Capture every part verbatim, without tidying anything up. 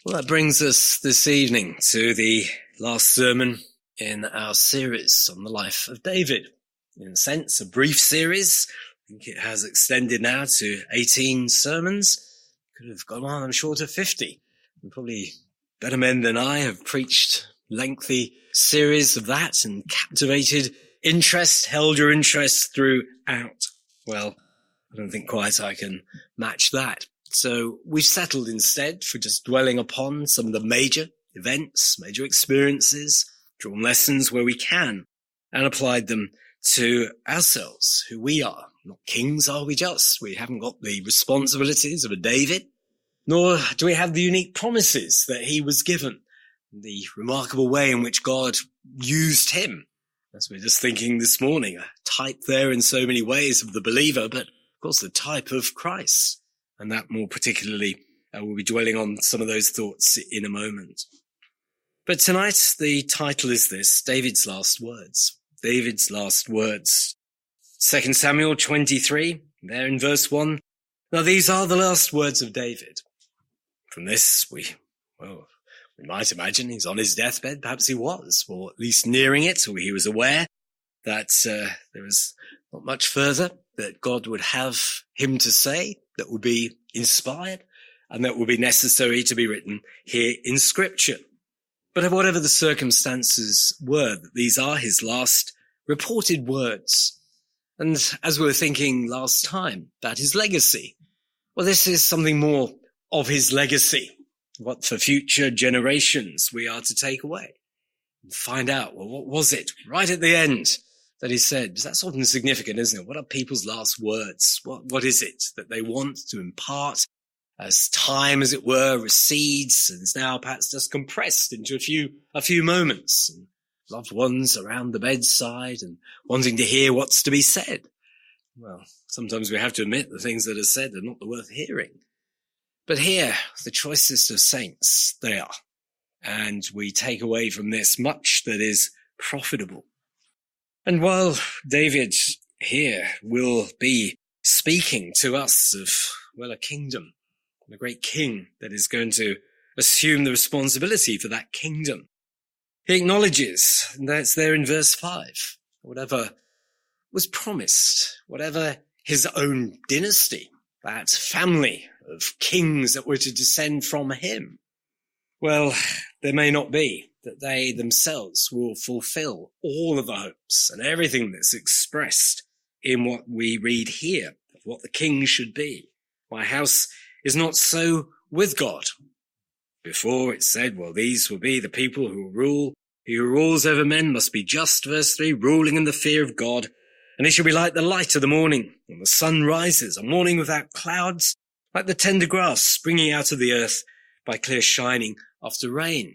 Well, that brings us this evening to the last sermon in our series on the life of David. In a sense, a brief series. I think it has extended now to eighteen sermons. Could have gone on, I'm sure, to fifty. And probably better men than I have preached lengthy series of that and captivated interest, held your interest throughout. Well, I don't think quite I can match that. So we've settled instead for just dwelling upon some of the major events, major experiences, drawn lessons where we can, and applied them to ourselves, who we are. Not kings, are we just? We haven't got the responsibilities of a David, nor do we have the unique promises that he was given, the remarkable way in which God used him. As we we're just thinking this morning, a type there in so many ways of the believer, but of course the type of Christ. And that more particularly, uh, we'll be dwelling on some of those thoughts in a moment. But tonight, the title is this, David's Last Words. David's Last Words. Second Samuel twenty-three, there in verse one. Now these are the last words of David. From this, we, well, we might imagine he's on his deathbed. Perhaps he was, or at least nearing it, or he was aware that uh, there was not much further that God would have him to say that would be inspired and that would be necessary to be written here in Scripture. But whatever the circumstances were, these are his last reported words. And as we were thinking last time about his legacy, well, this is something more of his legacy, what for future generations we are to take away and find out, well, what was it right at the end that he said? That's often significant, isn't it? What are people's last words? What, what is it that they want to impart as time, as it were, recedes and is now perhaps just compressed into a few, a few moments, and loved ones around the bedside and wanting to hear what's to be said? Well, sometimes we have to admit the things that are said are not the worth hearing. But here, the choicest of saints, they are. And we take away from this much that is profitable. And while David here will be speaking to us of, well, a kingdom, a great king that is going to assume the responsibility for that kingdom, he acknowledges, and that's there in verse five, whatever was promised, whatever his own dynasty, that family of kings that were to descend from him, well, there may not be that they themselves will fulfill all of the hopes and everything that's expressed in what we read here, of what the king should be. My house is not so with God. Before it said, well, these will be the people who rule. He who rules over men must be just, verse three, ruling in the fear of God. And he shall be like the light of the morning, when the sun rises, a morning without clouds, like the tender grass springing out of the earth by clear shining after rain.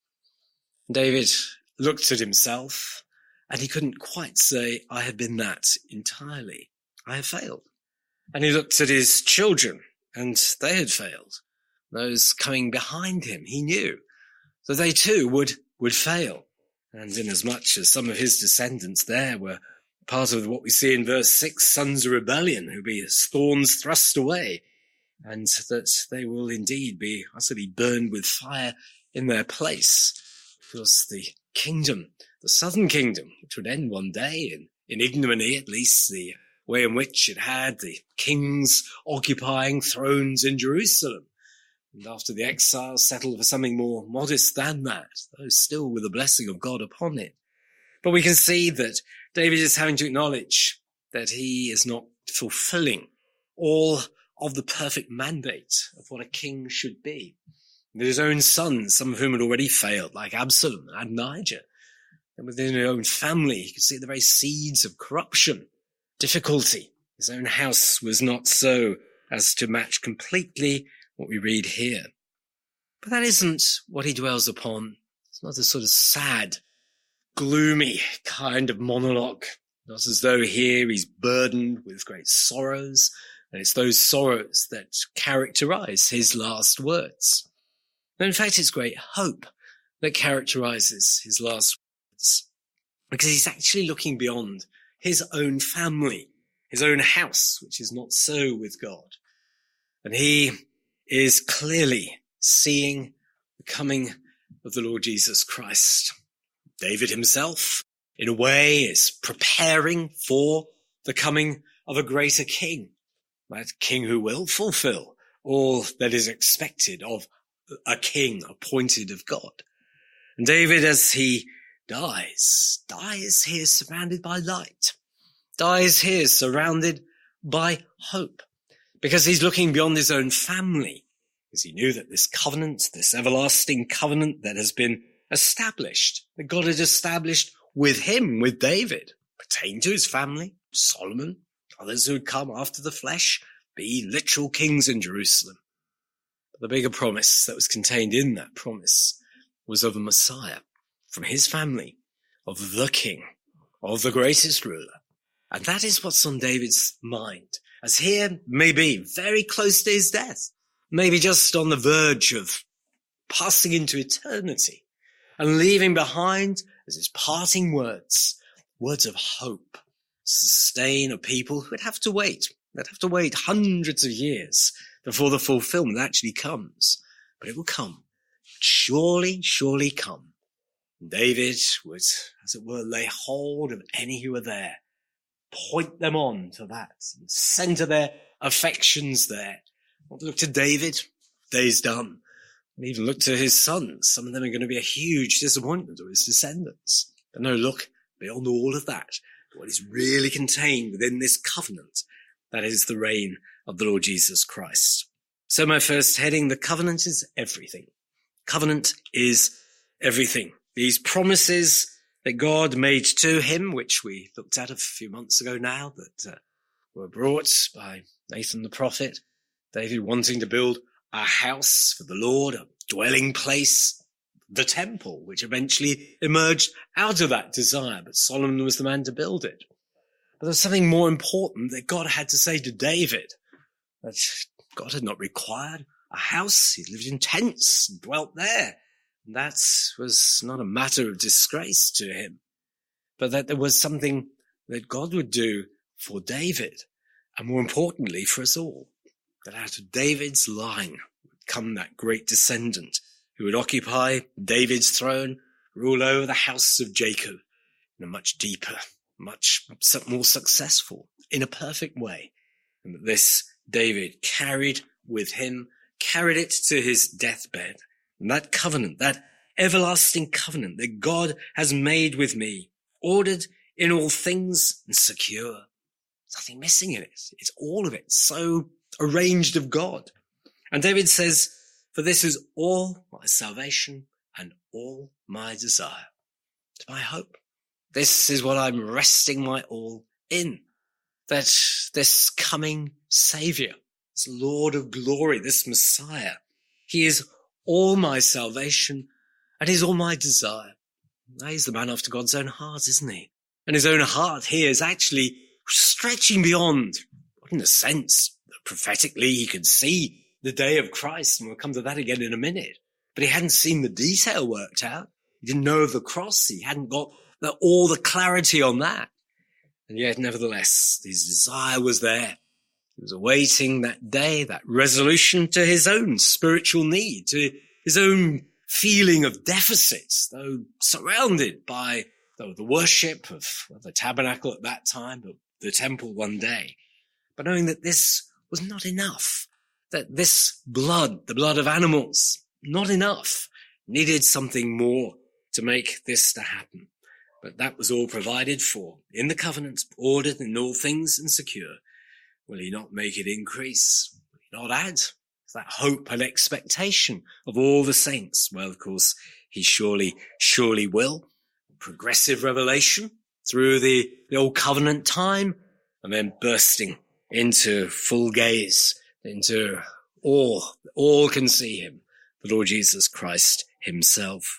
David looked at himself and he couldn't quite say, I have been that entirely. I have failed. And he looked at his children and they had failed. Those coming behind him, he knew that they too would, would fail. And inasmuch as some of his descendants there were part of what we see in verse six, sons of rebellion, who be as thorns thrust away, and that they will indeed be utterly burned with fire in their place. Because the kingdom, the southern kingdom, which would end one day in, in ignominy, at least the way in which it had the kings occupying thrones in Jerusalem. And after the exile settled for something more modest than that, though still with the blessing of God upon it. But we can see that David is having to acknowledge that he is not fulfilling all of the perfect mandate of what a king should be. That his own sons, some of whom had already failed, like Absalom and Adonijah, and within his own family, he could see the very seeds of corruption, difficulty. His own house was not so as to match completely what we read here. But that isn't what he dwells upon. It's not a sort of sad, gloomy kind of monologue. Not as though here he's burdened with great sorrows, and it's those sorrows that characterize his last words. And in fact, it's great hope that characterizes his last words, because he's actually looking beyond his own family, his own house, which is not so with God. And he is clearly seeing the coming of the Lord Jesus Christ. David himself, in a way, is preparing for the coming of a greater king, that king who will fulfill all that is expected of a king appointed of God. And David, as he dies, dies here surrounded by light, dies here surrounded by hope, because he's looking beyond his own family, because he knew that this covenant, this everlasting covenant that has been established, that God had established with him, with David, pertained to his family, Solomon, others who would come after the flesh, be literal kings in Jerusalem. But the bigger promise that was contained in that promise was of a Messiah from his family, of the king, of the greatest ruler. And that is what's on David's mind, as here maybe very close to his death, maybe just on the verge of passing into eternity and leaving behind as his parting words, words of hope, to sustain a people who would have to wait. They'd have to wait hundreds of years before the fulfillment actually comes. But it will come. Surely, surely come. And David would, as it were, lay hold of any who are there, point them on to that, and center their affections there. Not look to David, day's done. And even look to his sons. Some of them are going to be a huge disappointment, or his descendants. But no, look beyond all of that, what is really contained within this covenant. That is the reign of the Lord Jesus Christ. So my first heading, the covenant is everything. Covenant is everything. These promises that God made to him, which we looked at a few months ago now, that uh, were brought by Nathan the prophet, David wanting to build a house for the Lord, a dwelling place, the temple, which eventually emerged out of that desire, but Solomon was the man to build it. But there's something more important that God had to say to David, that God had not required a house. He lived in tents and dwelt there. And that was not a matter of disgrace to him, but that there was something that God would do for David, and more importantly for us all, that out of David's line would come that great descendant who would occupy David's throne, rule over the house of Jacob in a much deeper, much more successful, in a perfect way. And that this David carried with him, carried it to his deathbed. And that covenant, that everlasting covenant that God has made with me, ordered in all things and secure. There's nothing missing in it. It's all of it, so arranged of God. And David says, for this is all my salvation and all my desire. It's my hope. This is what I'm resting my all in. That this coming Savior, this Lord of glory, this Messiah, he is all my salvation and he's all my desire. Now, he's the man after God's own heart, isn't he? And his own heart here is actually stretching beyond, in a sense, prophetically he could see the day of Christ, and we'll come to that again in a minute. But he hadn't seen the detail worked out. He didn't know of the cross. He hadn't got the, all the clarity on that. And yet, nevertheless, his desire was there. He was awaiting that day, that resolution to his own spiritual need, to his own feeling of deficits, though surrounded by though the worship of well, the tabernacle at that time, but the temple one day. But knowing that this was not enough, that this blood, the blood of animals, not enough, needed something more to make this to happen. But that was all provided for in the covenant, ordered in all things and secure. Will he not make it increase? Will he not add that hope and expectation of all the saints? Well, of course, he surely, surely will. Progressive revelation through the, the old covenant time, and then bursting into full gaze, into all, all can see him, the Lord Jesus Christ himself.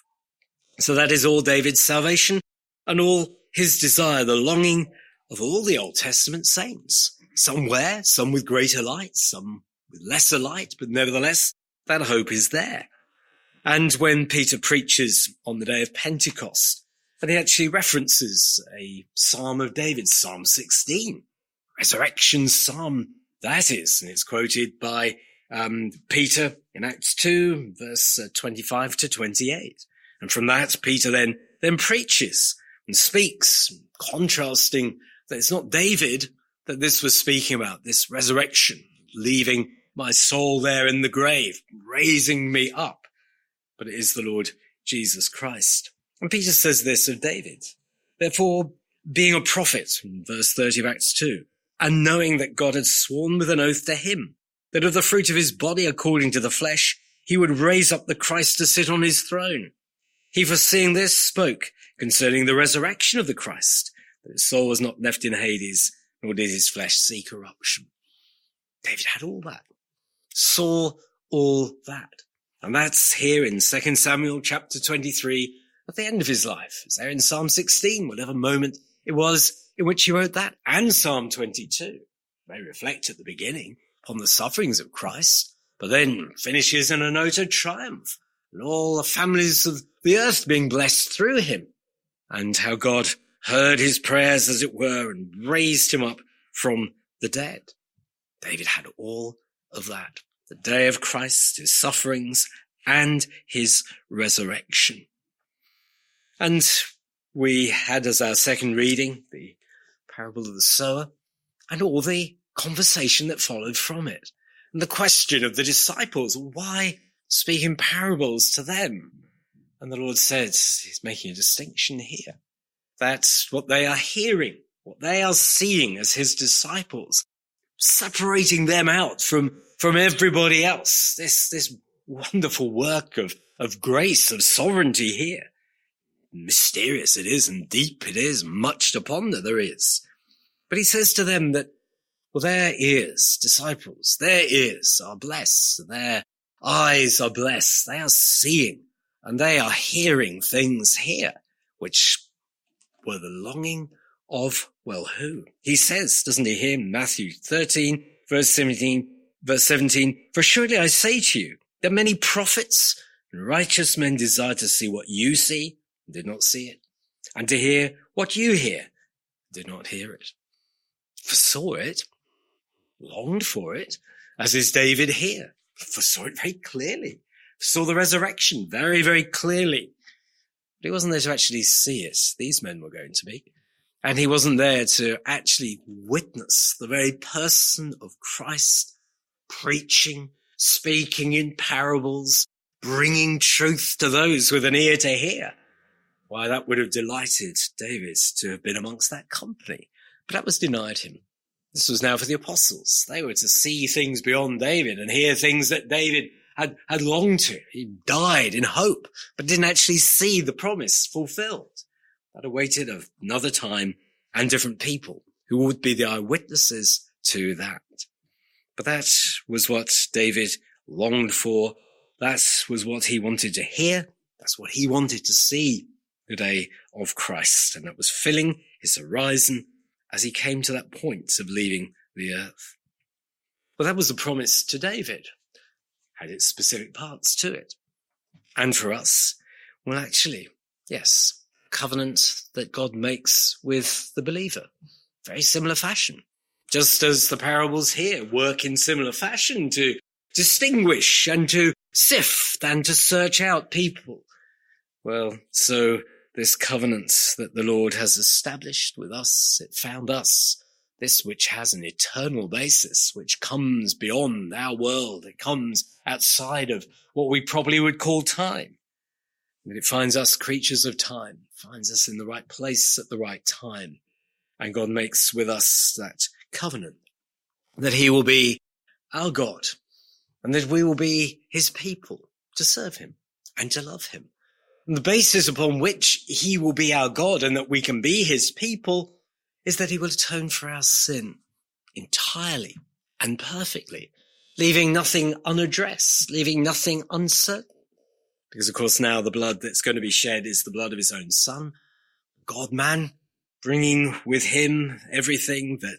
So that is all David's salvation and all his desire, the longing of all the Old Testament saints. Somewhere, some with greater light, some with lesser light, but nevertheless, that hope is there. And when Peter preaches on the day of Pentecost, and he actually references a Psalm of David, Psalm sixteen, resurrection psalm that is, and it's quoted by um, Peter in Acts two, verse uh, twenty-five to twenty-eight. And from that, Peter then, then preaches and speaks, contrasting that it's not David that this was speaking about, this resurrection, leaving my soul there in the grave, raising me up, but it is the Lord Jesus Christ. And Peter says this of David, therefore, being a prophet, in verse thirty of Acts two, and knowing that God had sworn with an oath to him, that of the fruit of his body according to the flesh, he would raise up the Christ to sit on his throne. He, foreseeing this, spoke concerning the resurrection of the Christ, that his soul was not left in Hades, nor did his flesh see corruption. David had all that, saw all that. And that's here in Second Samuel chapter twenty-three, at the end of his life. It's there in Psalm sixteen, whatever moment it was in which he wrote that, and Psalm twenty-two. They reflect at the beginning upon the sufferings of Christ, but then finishes in a note of triumph, and all the families of the earth being blessed through him, and how God heard his prayers, as it were, and raised him up from the dead. David had all of that. The day of Christ, his sufferings, and his resurrection. And we had as our second reading the parable of the sower and all the conversation that followed from it. And the question of the disciples, why speak in parables to them? And the Lord says, he's making a distinction here. That's what they are hearing, what they are seeing as his disciples, separating them out from, from everybody else. This, this wonderful work of, of grace, of sovereignty here. Mysterious it is, and deep it is, much to ponder there is. But he says to them that, well, their ears, disciples, their ears are blessed, their eyes are blessed, they are seeing, and they are hearing things here, which were the longing of, well, who? He says, doesn't he, here in Matthew thirteen, verse seventeen, verse seventeen, for surely I say to you, that many prophets and righteous men desire to see what you see, and did not see it, and to hear what you hear, did not hear it. Foresaw it, longed for it, as is David here. Foresaw it very clearly. Saw the resurrection very, very clearly. But he wasn't there to actually see it. These men were going to be. And he wasn't there to actually witness the very person of Christ, preaching, speaking in parables, bringing truth to those with an ear to hear. Why, that would have delighted David to have been amongst that company. But that was denied him. This was now for the apostles. They were to see things beyond David and hear things that David had, had longed to. He died in hope, but didn't actually see the promise fulfilled. That awaited another time and different people who would be the eyewitnesses to that. But that was what David longed for. That was what he wanted to hear. That's what he wanted to see the day of Christ. And that was filling his horizon as he came to that point of leaving the earth. Well, that was the promise to David. Had its specific parts to it. And for us, well, actually, yes, covenant that God makes with the believer. Very similar fashion. Just as the parables here work in similar fashion to distinguish and to sift and to search out people. Well, so this covenant that the Lord has established with us, it found us, this which has an eternal basis, which comes beyond our world. It comes outside of what we probably would call time. And it finds us creatures of time, finds us in the right place at the right time. And God makes with us that covenant that he will be our God and that we will be his people to serve him and to love him. And the basis upon which he will be our God and that we can be his people is that he will atone for our sin entirely and perfectly, leaving nothing unaddressed, leaving nothing uncertain. Because, of course, now the blood that's going to be shed is the blood of his own son, God-man, bringing with him everything that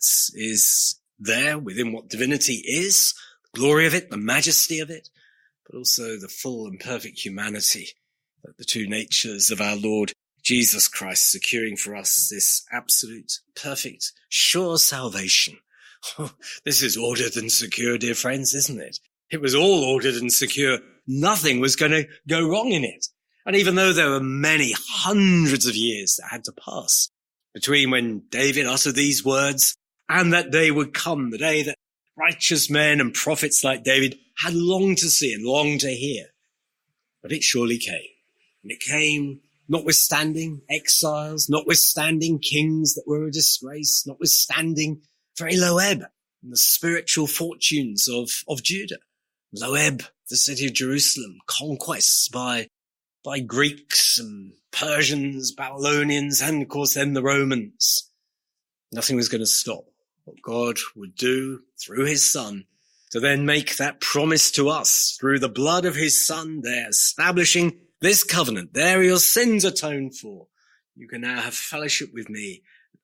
is there within what divinity is, the glory of it, the majesty of it, but also the full and perfect humanity, the two natures of our Lord Jesus Christ, securing for us this absolute, perfect, sure salvation. Oh, this is ordered and secure, dear friends, isn't it? It was all ordered and secure. Nothing was going to go wrong in it. And even though there were many hundreds of years that had to pass between when David uttered these words and that day would come, the day that righteous men and prophets like David had longed to see and longed to hear. But it surely came. And it came notwithstanding exiles, notwithstanding kings that were a disgrace, notwithstanding very low ebb in the spiritual fortunes of, of Judah. Low ebb, the city of Jerusalem, conquests by, by Greeks and Persians, Babylonians, and of course then the Romans. Nothing was going to stop what God would do through his son to then make that promise to us through the blood of his son there, establishing this covenant. There your sins atoned for. You can now have fellowship with me.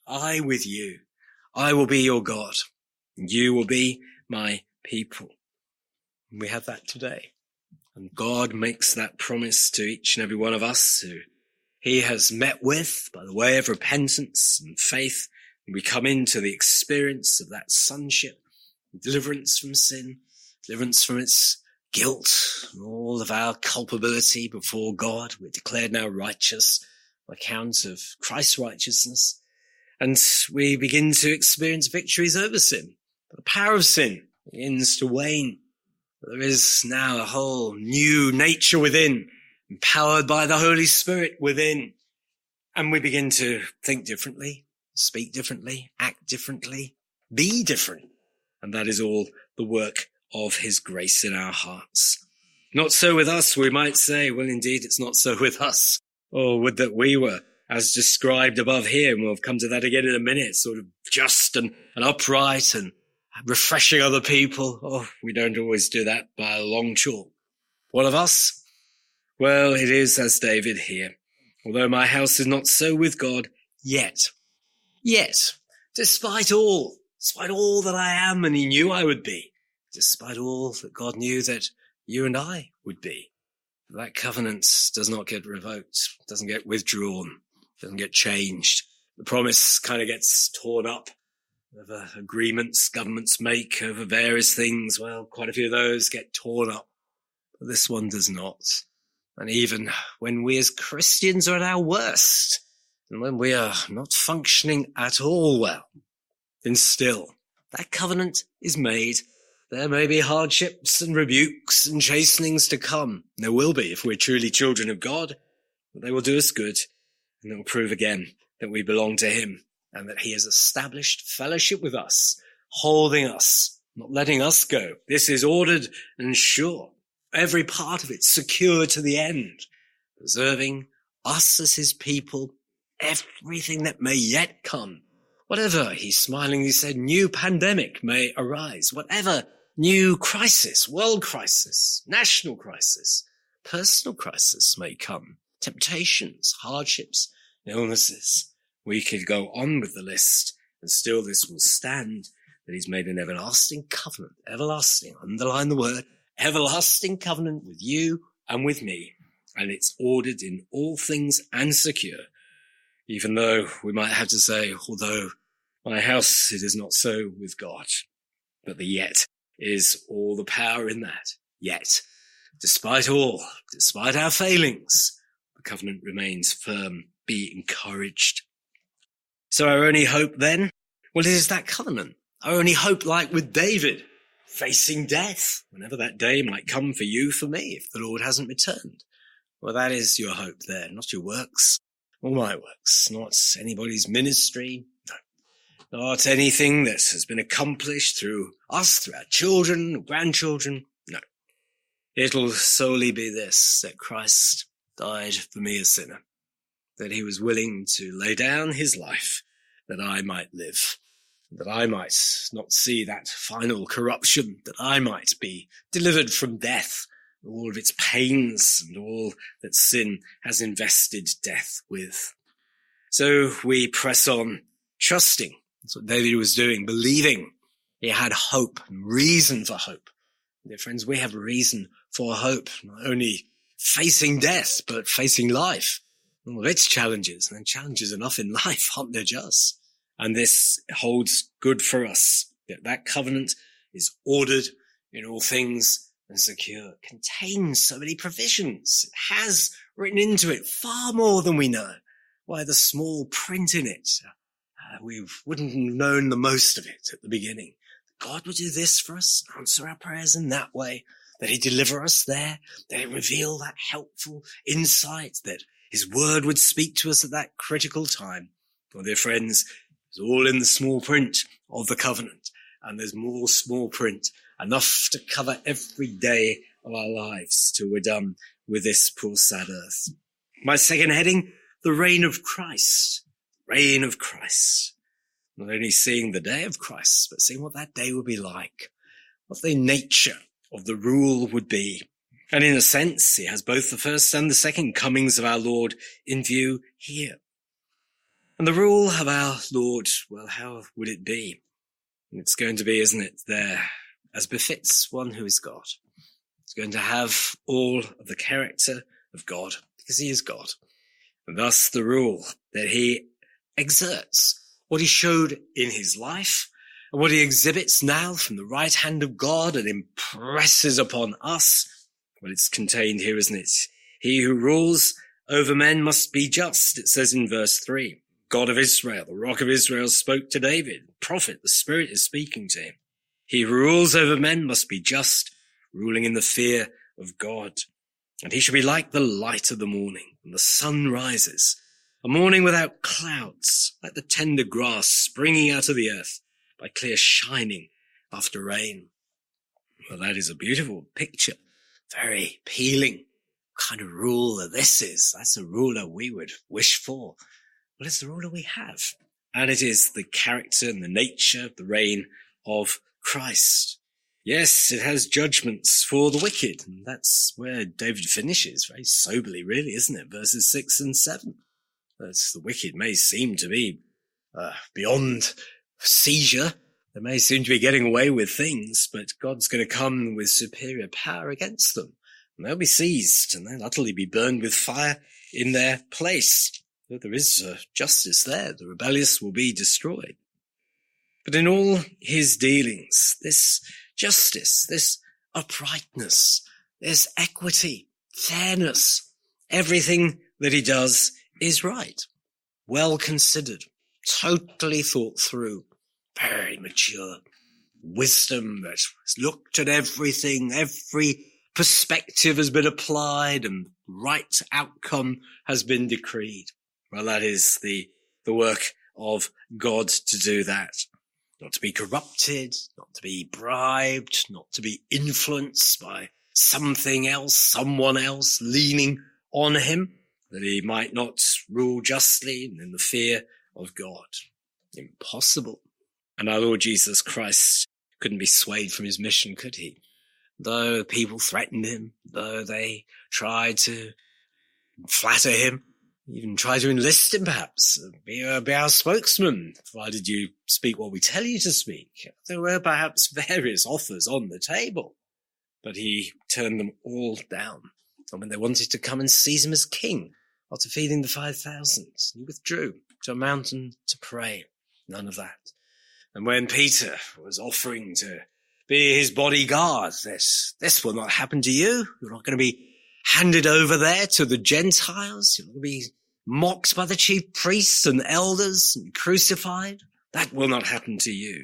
I with you. I will be your God. And you will be my people. And we have that today. And God makes that promise to each and every one of us who he has met with by the way of repentance and faith. And we come into the experience of that sonship, deliverance from sin, deliverance from its guilt, and all of our culpability before God. We're declared now righteous on account of Christ's righteousness. And we begin to experience victories over sin. The power of sin begins to wane. There is now a whole new nature within, empowered by the Holy Spirit within. And we begin to think differently, speak differently, act differently, be different. And that is all the work of his grace in our hearts. Not so with us. We might say, well, indeed, it's not so with us. Or would that we were, as described above here, and we'll come to that again in a minute, sort of just and, and upright and refreshing other people. Oh, we don't always do that by a long chalk. What of us? Well, it is as David here. Although my house is not so with God, yet, yet, despite all, despite all that I am and he knew I would be, despite all that God knew that you and I would be, that covenant does not get revoked, doesn't get withdrawn, doesn't get changed. The promise kind of gets torn up. Over agreements governments make over various things, well, quite a few of those get torn up. But this one does not. And even when we as Christians are at our worst, and when we are not functioning at all well, then still, that covenant is made. There may be hardships and rebukes and chastenings to come. There will be if we're truly children of God, but they will do us good, and they will prove again that we belong to him, and that he has established fellowship with us, holding us, not letting us go. This is ordered and sure. Every part of it secure to the end, preserving us as his people, everything that may yet come. Whatever, he smilingly said, new pandemic may arise, whatever new crisis, world crisis, national crisis, personal crisis may come, temptations, hardships, illnesses. We could go on with the list, and still this will stand, that he's made an everlasting covenant, everlasting, underline the word, everlasting covenant with you and with me, and it's ordered in all things and secure, even though we might have to say, although my house, it is not so with God, but the yet is all the power in that. Yet, despite all, despite our failings, the covenant remains firm. Be encouraged. So our only hope then, well, it is that covenant. Our only hope, like with David, facing death, whenever that day might come for you, for me, if the Lord hasn't returned. Well, that is your hope there, not your works, or my works, not anybody's ministry, no, not anything that has been accomplished through us, through our children, or grandchildren, no. It'll solely be this, that Christ died for me a sinner, that he was willing to lay down his life that I might live, that I might not see that final corruption, that I might be delivered from death, all of its pains and all that sin has invested death with. So we press on, trusting. That's what David was doing, believing he had hope and reason for hope. Dear friends, we have reason for hope, not only facing death, but facing life. All of its challenges, and challenges enough in life, aren't there just? And this holds good for us, that that covenant is ordered in all things and secure, contains so many provisions. It has written into it far more than we know. Why, the small print in it, uh, we wouldn't have known the most of it at the beginning. God would do this for us, answer our prayers in that way, that he'd deliver us there, that he'd reveal that helpful insight, that his word would speak to us at that critical time. Well, dear friends, it's all in the small print of the covenant, and there's more small print, enough to cover every day of our lives till we're done with this poor sad earth. My second heading, the reign of Christ. Reign of Christ. Not only seeing the day of Christ, but seeing what that day will be like, what the nature of the rule would be. And in a sense, he has both the first and the second comings of our Lord in view here. And the rule of our Lord, well, how would it be? It's going to be, isn't it, there, as befits one who is God. It's going to have all of the character of God, because he is God. And thus the rule that he exerts, what he showed in his life, and what he exhibits now from the right hand of God and impresses upon us. Well, it's contained here, isn't it? He who rules over men must be just, it says in verse three. God of Israel, the rock of Israel, spoke to David. Prophet, the Spirit is speaking to him. He who rules over men must be just, ruling in the fear of God. And he shall be like the light of the morning, when the sun rises, a morning without clouds, like the tender grass springing out of the earth by clear shining after rain. Well, that is a beautiful picture, very appealing. What kind of ruler this is? That's a ruler we would wish for. Well, it's the ruler we have. And it is the character and the nature of the reign of Christ. Yes, it has judgments for the wicked. And that's where David finishes, very soberly, really, isn't it? Verses six and seven. As the wicked may seem to be uh, beyond seizure. They may seem to be getting away with things, but God's going to come with superior power against them. And they'll be seized and they'll utterly be burned with fire in their place. Though there is uh, justice there, the rebellious will be destroyed. But in all his dealings, this justice, this uprightness, this equity, fairness, everything that he does is right, well considered, totally thought through, very mature, wisdom that has looked at everything, every perspective has been applied and right outcome has been decreed. Well, that is the, the work of God to do that. Not to be corrupted, not to be bribed, not to be influenced by something else, someone else leaning on him, that he might not rule justly and in the fear of God. Impossible. And our Lord Jesus Christ couldn't be swayed from his mission, could he? Though people threatened him, though they tried to flatter him, even try to enlist him perhaps, be, uh, be our spokesman, provided you speak what we tell you to speak. There were perhaps various offers on the table, but he turned them all down. And when they wanted to come and seize him as king, after feeding the five thousand, he withdrew to a mountain to pray. None of that. And when Peter was offering to be his bodyguard, this, this will not happen to you. You're not going to be handed over there to the Gentiles. You're going to be mocked by the chief priests and elders and crucified. That will not happen to you.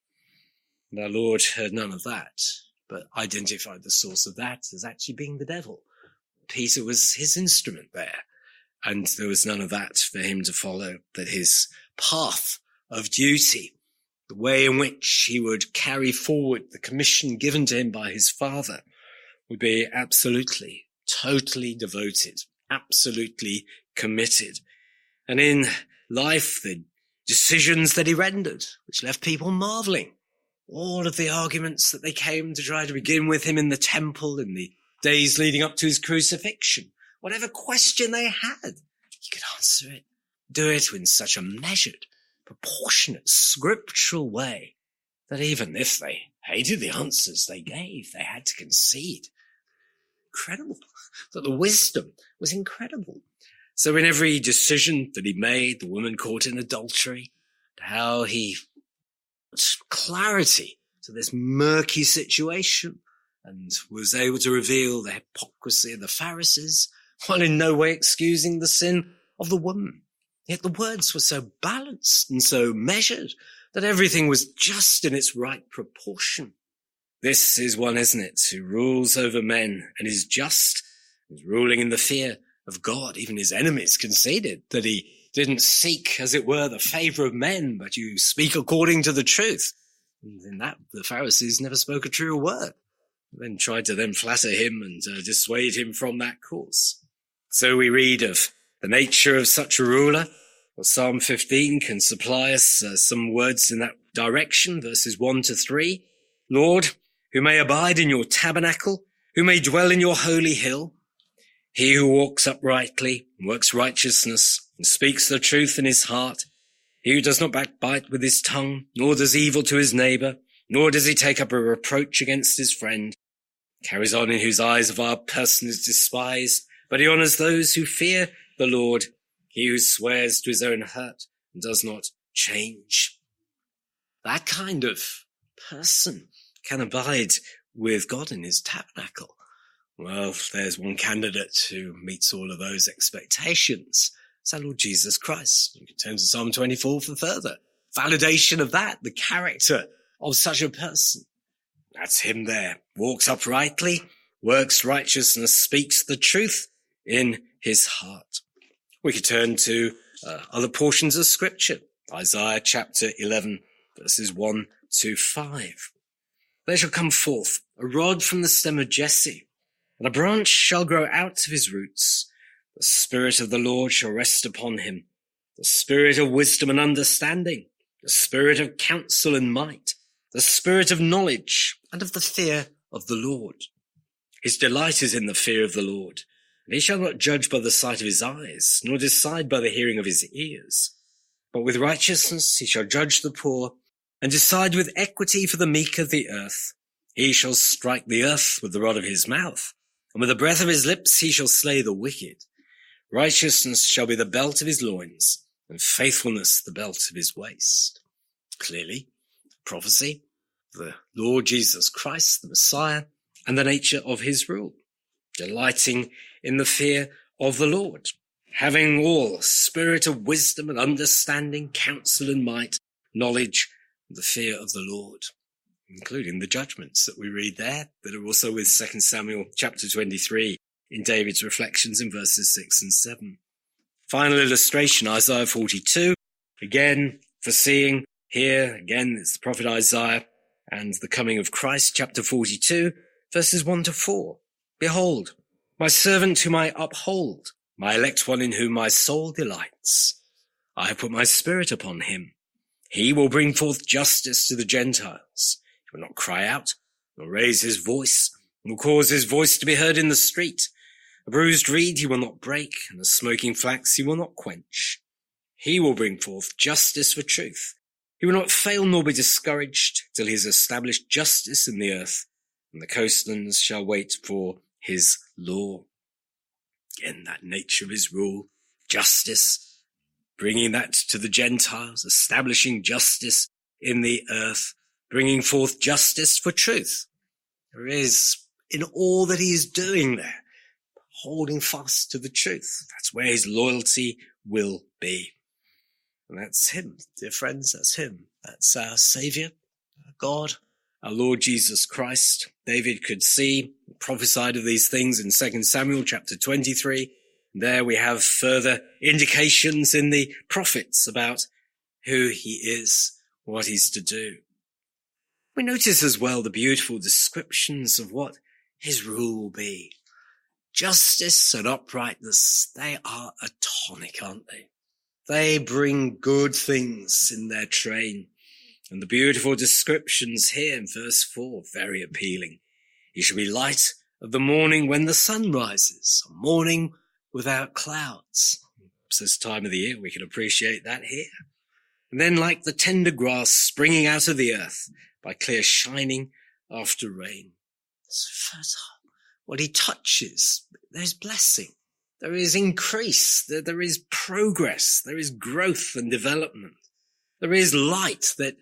And our Lord heard none of that, but identified the source of that as actually being the devil. Peter was his instrument there, and there was none of that for him to follow, that his path of duty, the way in which he would carry forward the commission given to him by his Father, would be absolutely, totally devoted, absolutely committed. And in life, the decisions that he rendered, which left people marveling, all of the arguments that they came to try to begin with him in the temple in the days leading up to his crucifixion, whatever question they had, he could answer it, do it in such a measured, proportionate, scriptural way that even if they hated the answers they gave, they had to concede. Incredible. That the wisdom was incredible. So in every decision that he made, the woman caught in adultery, how he brought clarity to this murky situation, and was able to reveal the hypocrisy of the Pharisees, while in no way excusing the sin of the woman. Yet the words were so balanced and so measured that everything was just in its right proportion. This is one, isn't it, who rules over men and is just, is ruling in the fear of God. Even his enemies conceded that he didn't seek, as it were, the favour of men, but you speak according to the truth. And in that, the Pharisees never spoke a truer word, then tried to then flatter him and uh, dissuade him from that course. So we read of the nature of such a ruler. Well, Psalm fifteen can supply us uh, some words in that direction, verses one to three. Lord, who may abide in your tabernacle, who may dwell in your holy hill, he who walks uprightly, and works righteousness, and speaks the truth in his heart, he who does not backbite with his tongue, nor does evil to his neighbour, nor does he take up a reproach against his friend, carries on in whose eyes a vile person is despised, but he honours those who fear the Lord, he who swears to his own hurt and does not change. That kind of person can abide with God in his tabernacle. Well, there's one candidate who meets all of those expectations. It's our Lord Jesus Christ. You can turn to Psalm twenty-four for further validation of that, the character of such a person. That's him there. Walks uprightly, works righteousness, speaks the truth in his heart. We could turn to uh, other portions of scripture. Isaiah chapter eleven, verses one to five. There shall come forth a rod from the stem of Jesse, and a branch shall grow out of his roots. The Spirit of the Lord shall rest upon him, the Spirit of wisdom and understanding, the Spirit of counsel and might, the Spirit of knowledge and of the fear of the Lord. His delight is in the fear of the Lord, and he shall not judge by the sight of his eyes, nor decide by the hearing of his ears. But with righteousness he shall judge the poor, and decide with equity for the meek of the earth. He shall strike the earth with the rod of his mouth, and with the breath of his lips he shall slay the wicked. Righteousness shall be the belt of his loins, and faithfulness the belt of his waist. Clearly, prophecy of the Lord Jesus Christ, the Messiah, and the nature of his rule. Delighting in the fear of the Lord, having all spirit of wisdom and understanding, counsel and might, knowledge, and the fear of the Lord, including the judgments that we read there, that are also with Second Samuel chapter twenty-three in David's reflections in verses six and seven. Final illustration, Isaiah forty-two, again, foreseeing here, again, it's the prophet Isaiah and the coming of Christ, chapter forty-two, verses one to four. Behold, my servant whom I uphold, my elect one in whom my soul delights. I have put my spirit upon him. He will bring forth justice to the Gentiles. He will not cry out, nor raise his voice, nor cause his voice to be heard in the street. A bruised reed he will not break, and a smoking flax he will not quench. He will bring forth justice for truth. He will not fail nor be discouraged till he has established justice in the earth, and the coastlands shall wait for his law. Again, that nature of his rule, justice, bringing that to the Gentiles, establishing justice in the earth, bringing forth justice for truth. There is, in all that he is doing there, holding fast to the truth. That's where his loyalty will be. And that's him, dear friends, that's him. That's our Saviour, our God, our Lord Jesus Christ. David could see, prophesied of these things in Second Samuel chapter twenty-three. There we have further indications in the prophets about who he is, what he's to do. We notice as well the beautiful descriptions of what his rule will be. Justice and uprightness, they are a tonic, aren't they? They bring good things in their train. And the beautiful descriptions here in verse four, very appealing. He shall be light of the morning when the sun rises, a morning without clouds. It's this time of the year, we can appreciate that here. And then like the tender grass springing out of the earth by clear shining after rain. It's fertile. What he touches, there's blessing. There is increase. There, there is progress. There is growth and development. There is light that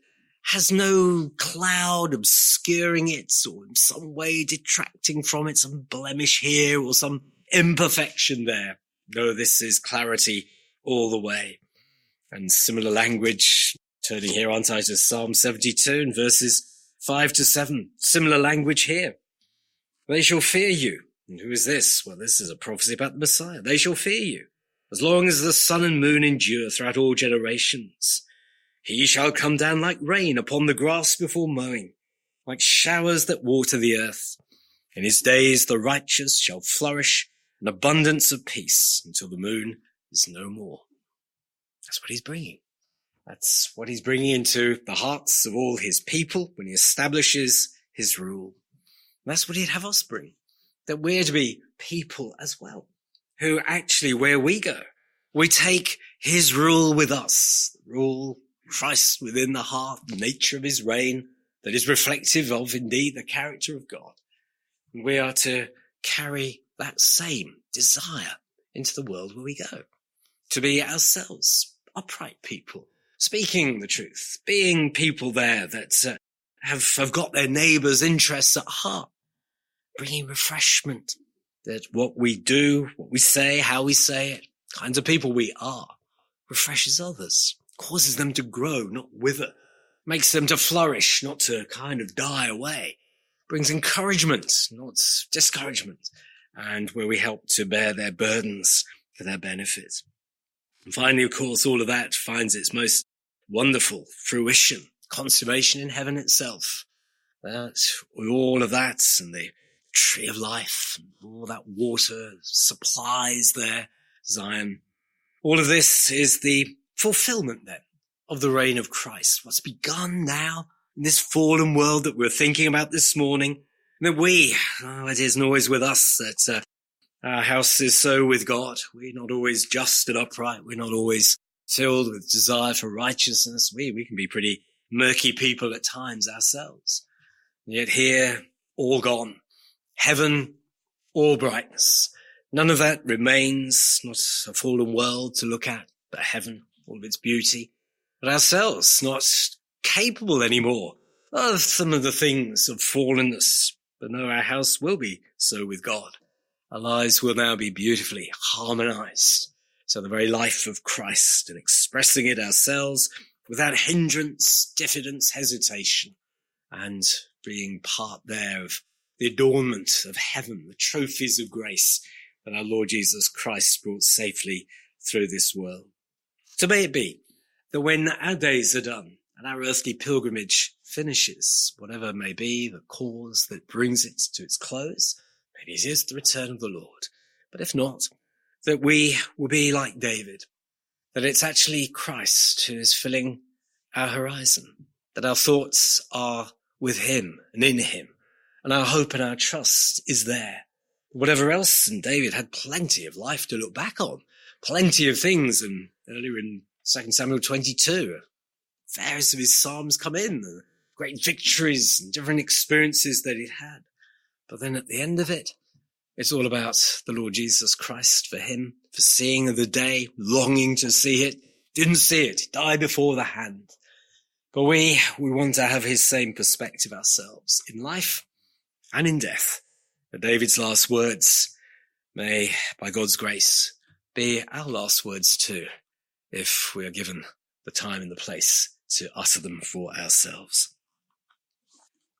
has no cloud obscuring it or in some way detracting from it, some blemish here or some imperfection there. No, this is clarity all the way. And similar language, turning here, aren't I, to Psalm seventy-two and verses five to seven. Similar language here. They shall fear you. And who is this? Well, this is a prophecy about the Messiah. They shall fear you, as long as the sun and moon endure throughout all generations. He shall come down like rain upon the grass before mowing, like showers that water the earth. In his days the righteous shall flourish, an abundance of peace until the moon is no more. That's what he's bringing. That's what he's bringing into the hearts of all his people when he establishes his rule. And that's what he'd have us bring, that we're to be people as well, who actually, where we go, we take his rule with us, rule Christ within the heart, the nature of his reign that is reflective of, indeed, the character of God. And we are to carry that same desire into the world where we go, to be ourselves upright people, speaking the truth, being people there that uh, have, have got their neighbours' interests at heart, bringing refreshment, that what we do, what we say, how we say it, kinds of people we are, refreshes others, causes them to grow, not wither, makes them to flourish, not to kind of die away, brings encouragement, not discouragement, and where we help to bear their burdens for their benefit. And finally, of course, all of that finds its most wonderful fruition, consummation in heaven itself. That, all of that and the tree of life and all that water supplies there, Zion. All of this is the fulfillment then of the reign of Christ. What's begun now in this fallen world that we're thinking about this morning, that we, oh, it isn't always with us that uh, our house is so with God. We're not always just and upright. We're not always filled with desire for righteousness. We, we can be pretty murky people at times ourselves. And yet here, all gone. Heaven, all brightness. None of that remains, not a fallen world to look at, but heaven, all of its beauty. But ourselves, not capable anymore of some of the things of fallenness. But no, our house will be so with God. Our lives will now be beautifully harmonized. So the very life of Christ and expressing it ourselves without hindrance, diffidence, hesitation, and being part there of the adornment of heaven, the trophies of grace that our Lord Jesus Christ brought safely through this world. So may it be that when our days are done and our earthly pilgrimage finishes, whatever may be the cause that brings it to its close, maybe it is the return of the Lord. But if not, that we will be like David, that it's actually Christ who is filling our horizon, that our thoughts are with him and in him, and our hope and our trust is there. Whatever else, and David had plenty of life to look back on, plenty of things, and earlier in Second Samuel twenty-two, various of his psalms come in, great victories and different experiences that he'd had. But then at the end of it, it's all about the Lord Jesus Christ, for him, for seeing the day, longing to see it, didn't see it, died before the hand. But we, we want to have his same perspective ourselves in life and in death. But David's last words may, by God's grace, be our last words too, if we are given the time and the place to utter them for ourselves.